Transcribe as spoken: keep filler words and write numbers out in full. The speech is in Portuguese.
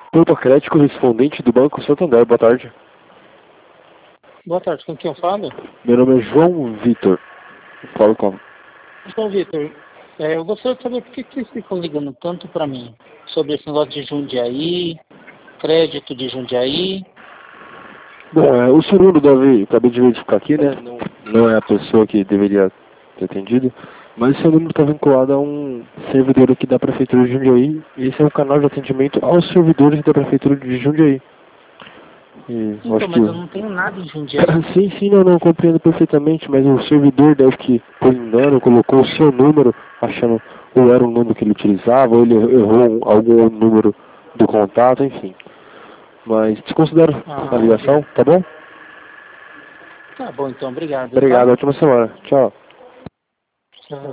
Porto Crédito, correspondente do Banco Santander. Boa tarde. Boa tarde, com quem eu falo? Meu nome é João Vitor. Falo com... Então, Vitor, é, eu gostaria de saber por que, que vocês ficam ligando tanto para mim sobre esse negócio de Jundiaí, crédito de Jundiaí. Bom, é, o seu número deve... Acabei de verificar aqui, né? Não, não é a pessoa que deveria ter atendido, mas o seu número está vinculado a um servidor aqui da Prefeitura de Jundiaí. E esse é um canal de atendimento aos servidores da Prefeitura de Jundiaí. E Então, acho mas que... eu não tenho nada em Jundiaí. Sim, sim, eu não compreendo perfeitamente, mas o servidor deve que, por engano, colocou o seu número, achando ou era um número que ele utilizava, ou ele errou algum número do contato, enfim. Mas desconsidero Ah, a ligação, tá bom? tá bom, então, obrigado, Obrigado, tá? ótima semana. Tchau. Tchau.